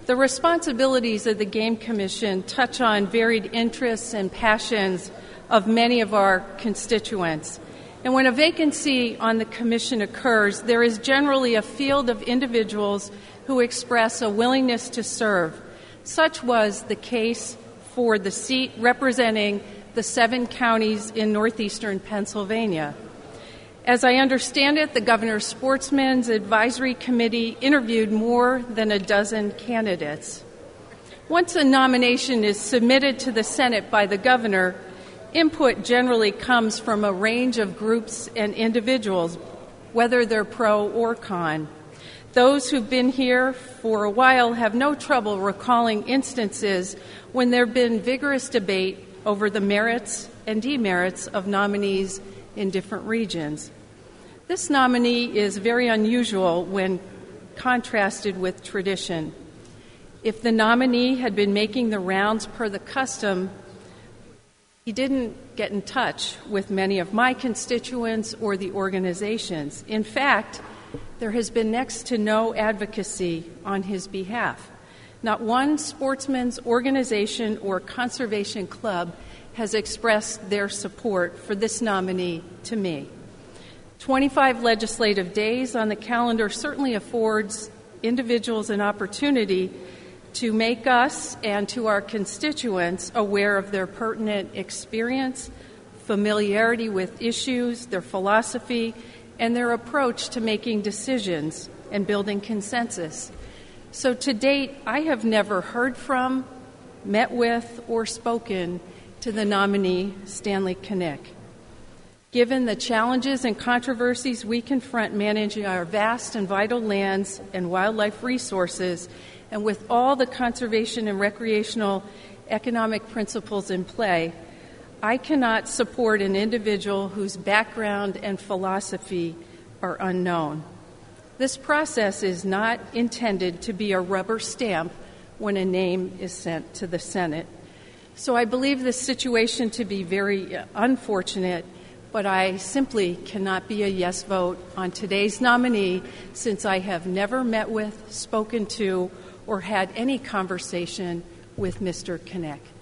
The responsibilities of the Game Commission touch on varied interests and passions of many of our constituents. And when a vacancy on the commission occurs, there is generally a field of individuals who express a willingness to serve. Such was the case for the seat representing the 7 counties in northeastern Pennsylvania. As I understand it, the Governor's Sportsmen's Advisory Committee interviewed more than a dozen candidates. Once a nomination is submitted to the Senate by the Governor, input generally comes from a range of groups and individuals, whether they're pro or con. Those who've been here for a while have no trouble recalling instances when there have been vigorous debate over the merits and demerits of nominees in different regions. This nominee is very unusual when contrasted with tradition. If the nominee had been making the rounds per the custom, he didn't get in touch with many of my constituents or the organizations. In fact, there has been next to no advocacy on his behalf. Not one sportsman's organization or conservation club has expressed their support for this nominee to me. 25 legislative days on the calendar certainly affords individuals an opportunity to make us and to our constituents aware of their pertinent experience, familiarity with issues, their philosophy, and their approach to making decisions and building consensus. So to date, I have never heard from, met with, or spoken to the nominee, Stanley Knick. Given the challenges and controversies we confront managing our vast and vital lands and wildlife resources, and with all the conservation and recreational economic principles in play, I cannot support an individual whose background and philosophy are unknown. This process is not intended to be a rubber stamp when a name is sent to the Senate. So I believe this situation to be very unfortunate, but I simply cannot be a yes vote on today's nominee since I have never met with, spoken to, or had any conversation with Mr. Knick.